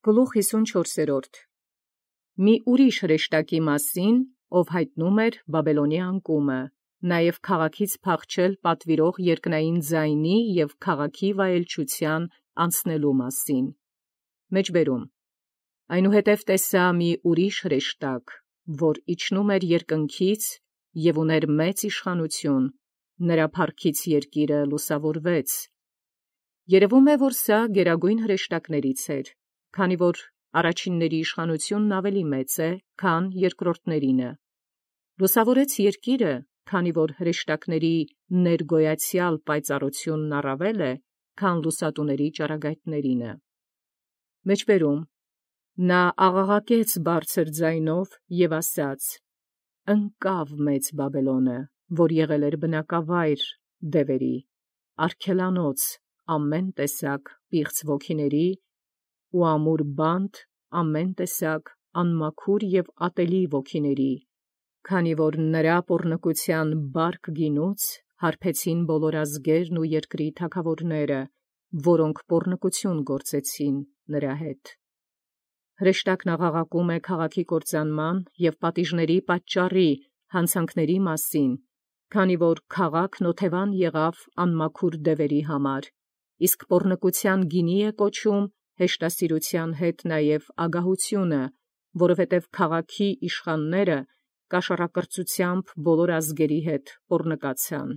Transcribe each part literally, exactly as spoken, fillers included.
Գլուխ հիսունչորսերորդ Մի ուրիշ հրեշտակի մասին, ով հայտնում էր Բաբելոնի անկումը, նաև քաղաքից փախչել պատվիրող երկնային ձայնի և քաղաքի վայելչության անցնելու մասին։ Մեջբերում Այնուհետև տեսա մի ուրիշ հրեշտակ, որ իջնում էր երկնքից և ուներ մեծ իշխանություն, նրա փառքից երկիրը լուսավորվեց։ Երևում է, որ սա գերագույն հրեշտակներից էր, քանի որ առաջինների իշխանությունն ավելի մեծ է, քան երկրորդներինը։ Լուսավորեց երկիրը, քանի որ հրեշտակների ներգոյացյալ պայծառությունն առավել է, քան լուսատուների ճառագայթներինը։ Մեջբերում Նա աղաղակեց բարձր ձայնով և ասաց. «Ընկավ մեծ Բաբելոնը, որ եղել էր բնակավայր դևերի, արգելանոց ամեն տեսակ պիղծ ոգիների ու ամուր բանտ ամեն տեսակ անմաքուր և ատելի ոգիների, քանի որ նրա պոռնկության բարք գինուց հարբեցին բոլոր ազգերն ու երկրի թագավորները, որոնք պոռնկություն գործեցին նրա հետ»։ Հրեշտակն աղաղակում է քաղաքի կործանման և պատիժների պատճառի հանցանքների մասին, քանի որ քաղաքն օթևան եղավ անմաքուր դևերի համար, իսկ պոռնկության գինի է կոչում հեշտասիրության հետ նաև ագահությունը, որովհետև քաղաքի իշխանները կաշառակրթությամբ բոլոր ազգերի հետ պոռնկացան։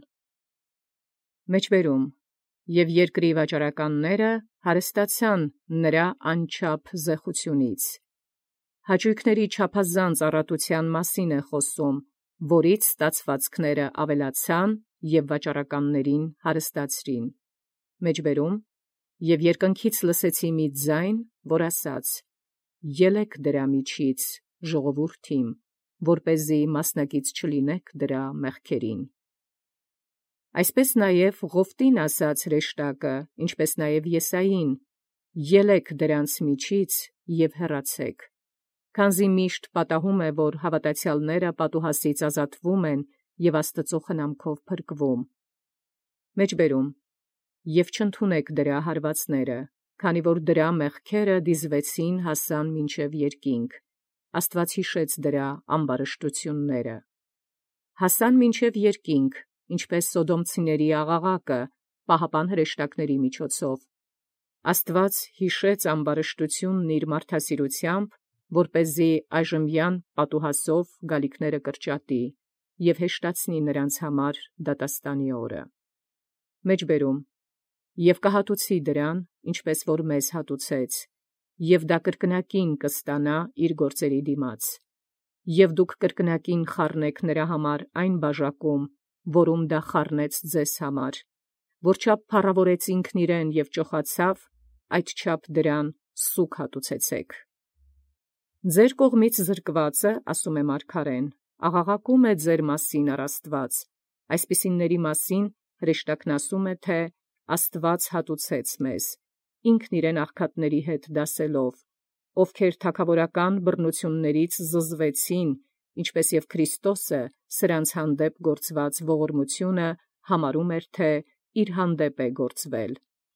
Մեջբերում Եւ երկրի վաճառականները հարստացան նրա անչափ զեխությունից։ Հաճույքների չափազանց առատության մասին է խոսում, որից ստացվածքները ավելացան և վաճառականներին հարստացրին։ Մեջբերում Եւ երկնքից լսեցի մի ձայն, որ ասաց. «Ելեք դրա միջից, ժողովուրդ իմ, որպեսզի մասնակից չլինեք դրա մեղքերին»։ Այսպես նաև Ղովտին ասաց հրեշտակը, ինչպես նաև Եսային. «Ելեք դրանց միջից և հեռացեք», քանզի միշտ պատահում է, որ հավատացյալները պատուհասից ազատվում են և Աստծու խնամքով փրկվում։ Մեջբերում Եւ չընդունեք դրա հարվածները, քանի որ դրա մեղքերը դիզվեցին հասան մինչև երկինք, Աստված յիշեց դրա ամբարշտությունները։ Հասան մինչև երկինք, ինչպես սոդոմցիների աղաղակը, պահապան հրեշտակների միջոցով։ Աստված յիշեց ամբարշտությունն իր մարդասիրությամբ, որպեսզի այժմյան պատուհասով գալիքները կրճատի և հեշտացնի նրանց համար դատաստանի օրը։ Մեջբերում Եւ կհատուցի դրան, ինչպես որ մեզ հատուցեց, և դա կրկնակին կստանա իր գործերի դիմաց։ Եվ դուք կրկնակին խառնեք նրա համար այն բաժակում, որում դա խառնեց ձեզ համար, որչափ փառավորեց ինքն իրեն և ճոխացավ, այդչափ դրան սուգ հատուցեցեք։ Ձեր կողմից զրկվածը, ասում է մարգարեն, աղաղակում է ձեր մասին առ Աստված, այսպիսիների մասին հրեշտակն ասում է, թե Աստված հատուցեց մեզ, ինքն իրեն աղքատների հետ դասելով, ովքեր թագավորական բռնություններից զզվեցին, ինչպես և Քրիստոսը սրանց հանդեպ գործված ողորմությունը համարում էր, թե իր հանդեպ է գործվել։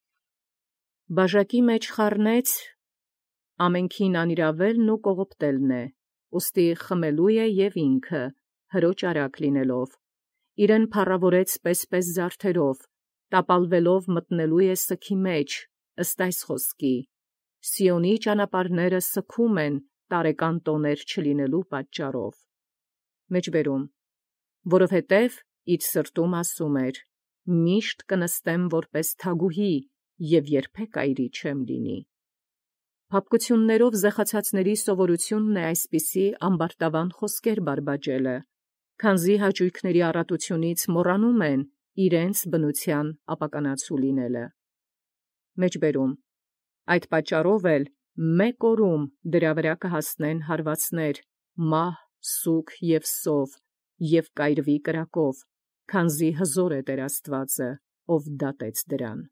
Բաժակի մեջ խառնեց, ամենքին անիրավելն ու կողոպտելն է, ուստի խմելու է և ինքը, հրոճ արակ լինելով, իրեն փառավորեց պես-պես զարդերով, տապալվելով մտնելու է սգի մեջ, ըստ այս խոսքի. «Սիոնի ճանապարհները սգում են տարեկան տոներ չլինելու պատճառով»։ Մեջբերում Որովհետև իր սրտում ասում էր. «Միշտ կնստեմ որպես թագուհի և երբեք այրի չեմ լինի»։ Փափկություններով զեղացածների սովորությունն է այսպիսի ամբարտավան խոսքեր բարբաջելը, քանզի հաճույքների առատությունից մոռանում են իրենց բնության ապականացու լինելը։ Մեջբերում Այդ պատճառով էլ մեկ օրում դրա վրա կհասնեն հարվածներ, մահ, սուգ և սով, և կայրվի կրակով, քանզի հզոր է Տեր Աստվածը, ով դատեց դրան։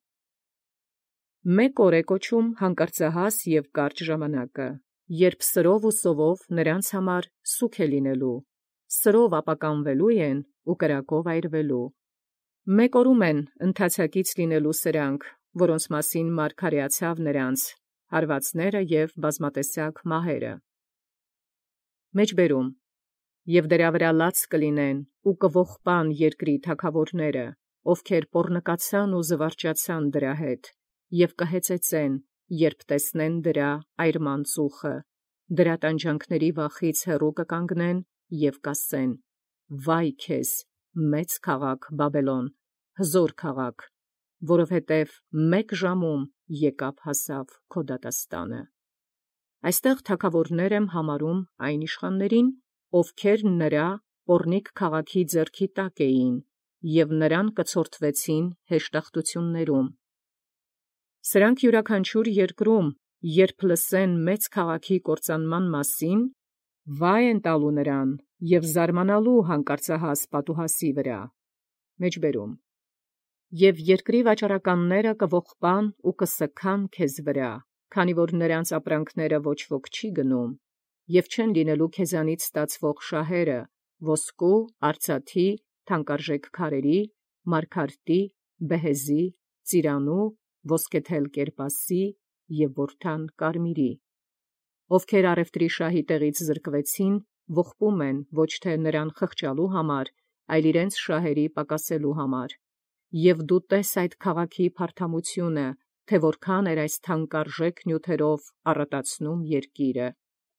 Մեկ օր է կոչում հանկարծահաս և կարճ ժամանակը, երբ սրով ու սովով նրանց համար սուգ է լինելու, սրով ապականվելու են ու կրակով այրվելու։ Մեկ օրում են ընթացակից լինելու սրանք, որոնց մասին մարգարեացավ նրանց, հարվածները և բազմատեսակ մահերը։ Մեջբերում և դրա վրա լաց կլինեն ու կողպան երկրի թագավորները, ովքեր պոռնկացան ու զվարճացան դրա հետ, և կհեծեծեն, երբ տեսնեն դրա այրման ծուխը, դրա տանջանքների վախից հեռու կկանգնեն և կասեն. «Վայ քեզ, մեծ քաղաք Բաբելոն, հզոր քաղաք, որովհետև մեկ ժամում եկավ հասավ քո դատաստանը»։ Այստեղ թագավորներ եմ համարում այն իշխաններին, ովքեր նրա պոռնիկ քաղաքի ձեռքի տակ էին և նրան կցորդվեցին հեշտախտություններում։ Սրանք յուրաքանչյուր երկրում, երբ լսեն մեծ քաղաքի կործանման մասին, վայ են տալու նրան և զարմանալու հանկարծահաս պատուհասի վրա։ Մեջբերում և երկրի վաճառականները կողպան ու կսքան քեզ վրա, քանի որ նրանց ապրանքները ոչ ոք չի գնում, և չեն լինելու քեզանից ստացվող շահերը ոսկու, արծաթի, թանկարժեք քարերի, մարգարտի, բեհեզի, ծիրանու, ոսկեթել կերպասի և որդան կարմիրի, ովքեր առևտրի շահի տեղից զրկվեցին, ողբում են ոչ թե նրան խղճալու համար, այլ իրենց շահերի պակասելու համար, և դու տես այդ քաղաքի փարթամությունը, թե որքան էր այս թանկարժեք նյութերով առատացնում երկիրը։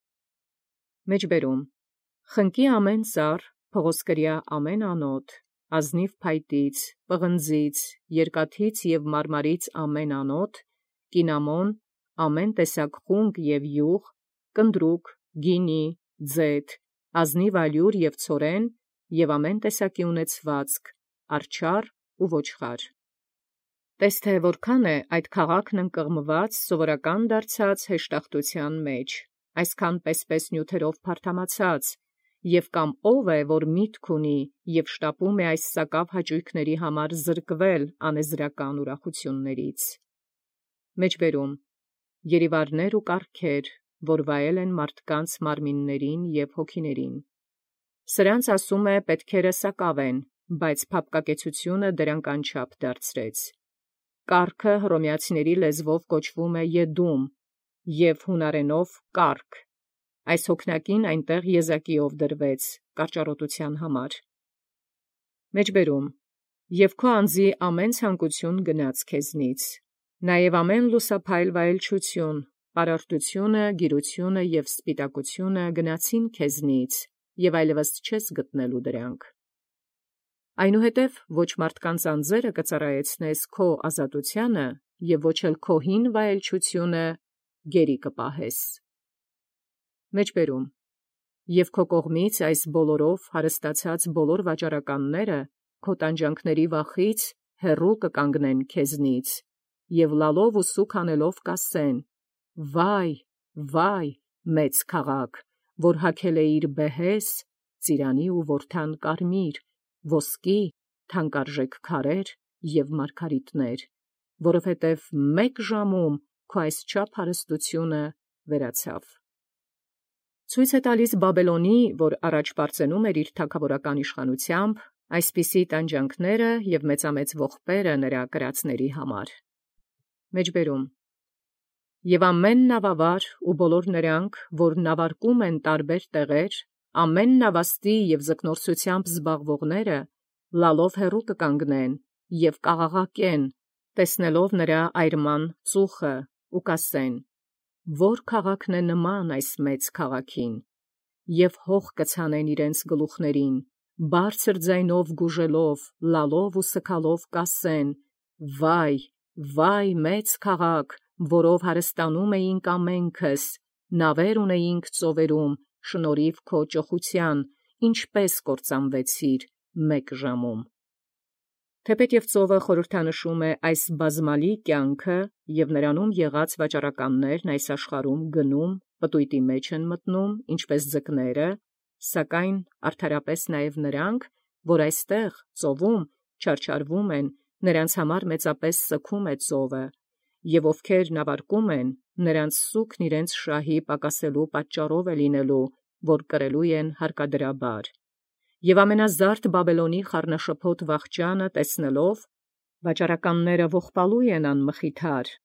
Մեջբերում խնկի ամեն ծառ, փղոսկրյա ամեն անոթ, ազնիվ փայտից, պղնձից, երկաթից և մարմարից ամեն անոթ, կինամոն, ամեն տեսակ խունկ և յուղ, կնդրուկ, գինի, ձեթ, ազնիվ ալյուր և ցորեն, և ամեն տեսակի ունեցվածք, արջառ ու ոչխար։ Տես թե որքան է այդ քաղաքն ընկղմված սովորական դարձած հեշտախտության մեջ, այսքան պես-պես նյութերով փարթամացած, և կամ ով է, որ միտք ունի և շտապում է այս սակավ հաճույքների համար զրկվել անեզրական ուրախություններից։ Մեջբերում երիվարներ ու կառքեր, որ վայել են մարդկանց մարմիններին և հոգիներին։ Սրանց ասում է պետքերը սակավ են, բայց փափկակեցությունը դրանք անչափ դարձրեց։ Կառքը հռոմեացիների լեզվով կոչվում է Եդում և հունարենով կառք։ Այս հոգնակին այնտեղ եզակիով դրվեց կարճառոտության համար։ Մեջբերում և քո անձի ամեն ցանկություն գնաց քեզնից, նաև ամեն լուսափայլ վայելչություն, պարարտությունը, գիրությունը և սպիտակությունը գնացին քեզնից, և այլևս չես գտնելու դրանք։ Այնուհետև ոչ մարդկանց անձերը կծառայեցնես քո ազատությանը, և ոչ էլ քո հին վայելչությունը գերի կպահես։ Մեջբերում և քո կողմից այս բոլորով հարստացած բոլոր վաճառականները քո տանջանքների վախից հեռու կկանգնեն քեզնից, և լալով ու սուգ անելով կասեն. «Վայ, վայ, մեծ քաղաք, որ հագել էիր բեհեզ, ծիրանի ու որդան կարմիր, ոսկի, թանկարժեք քարեր և մարգարիտներ, որովհետև մեկ ժամում քո այսչափ հարստությունը վերացավ»։ Ցույց է տալիս Բաբելոնի, որ առաջ պարծենում էր իր թագավորական իշխանությամբ, այսպիսի տանջանքները և մեծամեծ ողբերը նրա կրածների համար։ Մեջբերում և ամեն նավավար ու բոլոր նրանք, որ նավարկում են տարբեր տեղեր, ամեն նավաստի և ձկնորսությամբ զբաղվողները, լալով հեռու կկանգնեն և կաղաղակեն, տեսնելով նրա այրման ծուխը, ու կասեն. «Ո՞ր քաղաքն է նման այս մեծ քաղաքին», և հող կցանեն իրենց գլուխներին, բարձր ձայնով գուժելով, լալով ու սգալով կասեն. «Վայ, վայ, մեծ քաղաք, որով հարստանում էինք ամենքս, նավեր ունեինք ծովերում, շնորհիվ քո ճոխության, ինչպես կործանվեցիր մեկ ժամում»։ Թեպետ և ծովը խորհրդանշում է այս բազմալի կյանքը, և նրանում եղած վաճառականներն այս աշխարհում գնում, պտույտի մեջ են մտնում, ինչպես ձկները, սակայն արդարապես նաև նրանք, որ այստեղ ծովում չարչարվում են, նրանց համար մեծապես սգում է ծովը, և ովքեր նավարկում են, նրանց սուգն իրենց շահի պակասելու պատճառով է լինելու, որ կրելու են հարկադրաբար։ Եվ ամենազարդ Բաբելոնի խառնաշփոթ վախճանը տեսնելով, վաճառականները ողբալու են անմխիթար,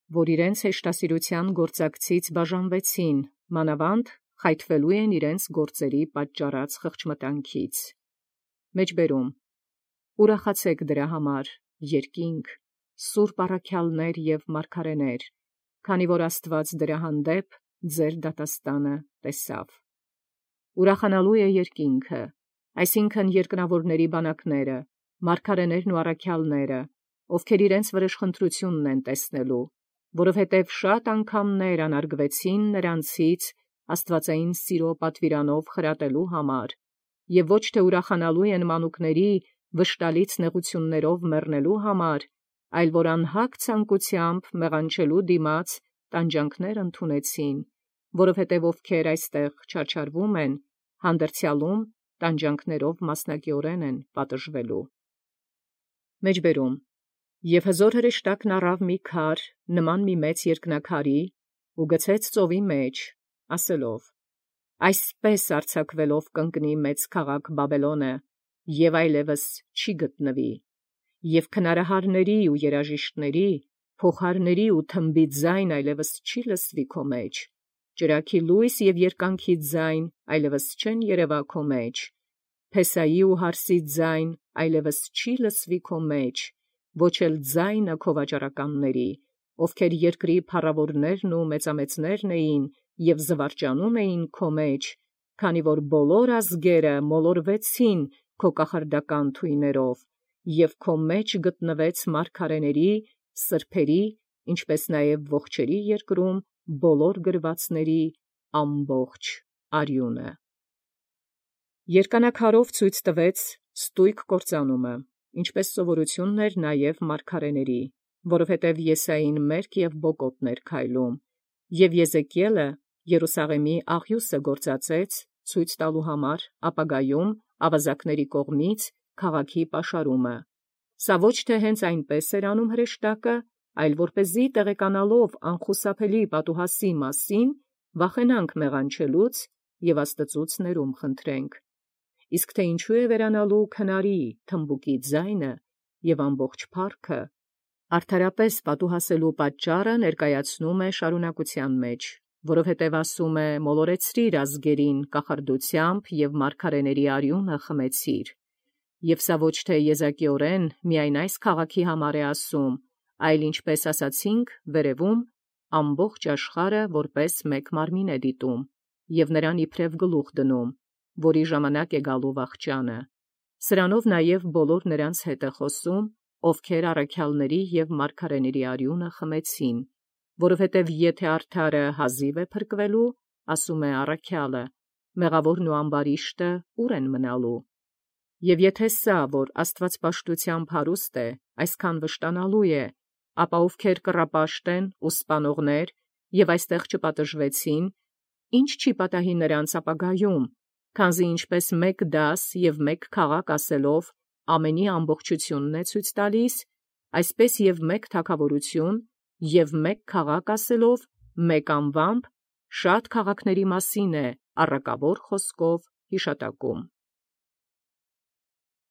որ իրենց հեշտասիրութեան գործակցից բաժանվեցին, մանավանդ խայթվելու են իրենց գործերի պատճառած խղճմտանքից։ Մեջբերում. ուրախացեք դրա համար, երկինք, սուրբ առաքյալներ և մարգարեներ, քանի որ Աստուած դրա հանդեպ ձեր դատաստանը տեսավ։ Ուրախանալու է երկինքը, այսինքն երկնավորների բանակները, մարգարեներն ու առաքյալները, ովքեր իրենց վրեժխնդրութիւնն են տեսնելու, որովհետև շատ անգամներ անարգվեցին նրանցից աստուածային սիրո պատվիրանով խրատելու համար, և ոչ թե ուրախանալու են մանուկների վշտալից նեղութիւններով մեռնելու համար, այլ որ անհագ ցանկութեամբ մեղանչելու դիմաց տանջանքներ ընդունեցին, որովհետև ովքեր այստեղ չարչարվում են, հանդերձյալում տանջանքներով մասնակիորեն են պատժվելու։ Մեջբերում. Եւ հզոր հրեշտակն առավ մի քար, նման մի մեծ երկնաքարի, ու գցեց ծովի մեջ, ասելով. այսպես արձակվելով կընկնի մեծ քաղաք Բաբելոնը, եւ այլևս չի գտնվի, եւ քնարահարների ու երաժիշտների, փոխարների ու թմբի ձայն այլևս չի լսվի քո մեջ, ճրագի լույս եւ երկանքի ձայն այլևս չեն երևա քո մեջ, փեսայի ու հարսի ձայն այլևս չի լսվի քո մեջ, ոչ էլ ձայնը քո վաճառականների, ովքեր երկրի փառաւորներն ու մեծամեծներն էին եւ զվարճանում էին քո մեջ, քանի որ բոլոր ազգերը մոլորվեցին քո կախարդական թույներով, եւ քո մեջ գտնվեց մարգարեների, սրբերի, ինչպես նաեւ ողջերի երկրում բոլոր գրվածների ամբողջ արիւնը։ Երկանակարով ցույց տվեց ստույգ կործանումը, ինչպես սովորութիւնն էր նաև մարգարեների, որովհետև Եսային մերկ և բոկոտներ քայլում, և Եզեկիելը Երուսաղեմի աղյուսը գործածեց ցույց տալու համար ապագայում ավազակների կողմից քաղաքի պաշարումը։ Սա ոչ թե հենց այնպես էր անում հրեշտակը, այլ որպեսզի տեղեկանալով անխուսափելի պատուհասի մասին վախենանք մեղանչելուց և Աստծուց ներում խնդրենք։ Իսկ թե ինչու է վերանալու քնարի, թմբուկի ձայնը և ամբողջ փառքը, արդարապես պատուհասելու պատճառը ներկայացնում է շարունակության մեջ, որովհետև ասում է. «Մոլորեցրիր ազգերին կախարդությամբ և մարգարեների արիւնը խմեցիր»։ Եւ սա ոչ թե եզակիորեն միայն այս քաղաքի համար է ասում, այլ ինչպես ասացինք վերևում, ամբողջ աշխարհը որպես մեկ մարմին է դիտում, և նրան իբրև գլուխ դնում, որի ժամանակ է գալու վախճանը։ Սրանով նաև բոլոր նրանց հետ է խոսում, ովքեր առաքյալների և մարգարեների արիւնը խմեցին, որովհետև եթե արդարը հազիվ է փրկվելու, ասում է առաքյալը, մեղավորն ու ամբարիշտը ուր են մնալու։ Եվ եթե սա, որ աստվածպաշտությամբ հարուստ է, այսքան վշտանալու է, ապա ովքեր կռապաշտ են ու սպանողներ և այստեղ չպատժվեցին, ի՞նչ չի պատահի նրանց ապագայում, քանզի ինչպես մեկ դաս և մեկ քաղաք ասելով ամենի ամբողջութիւնն է ցույց տալիս, այսպես և մեկ թագաւորութիւն և մեկ քաղաք ասելով մեկ անվամբ շատ քաղաքների մասին է առակավոր խոսքով յիշատակում։